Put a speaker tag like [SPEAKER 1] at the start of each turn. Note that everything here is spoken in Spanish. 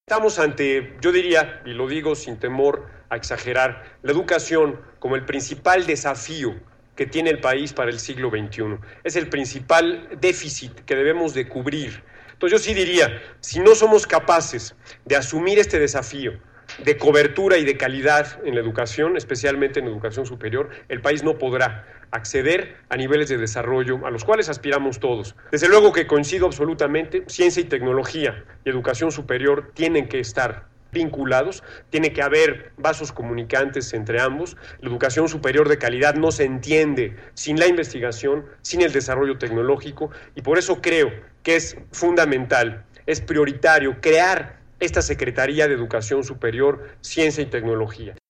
[SPEAKER 1] Estamos ante, yo diría, y lo digo sin temor a exagerar, la educación como el principal desafío que tiene el país para el siglo XXI. Es el principal déficit que debemos de cubrir. Entonces yo sí diría, si no somos capaces de asumir este desafío de cobertura y de calidad en la educación, especialmente en educación superior, el país no podrá acceder a niveles de desarrollo a los cuales aspiramos todos. Desde luego que coincido absolutamente, ciencia y tecnología y educación superior tienen que estar vinculados, tiene que haber vasos comunicantes entre ambos. La educación superior de calidad no se entiende sin la investigación, sin el desarrollo tecnológico, y por eso creo que es fundamental, es prioritario crear esta Secretaría de Educación Superior, Ciencia y Tecnología.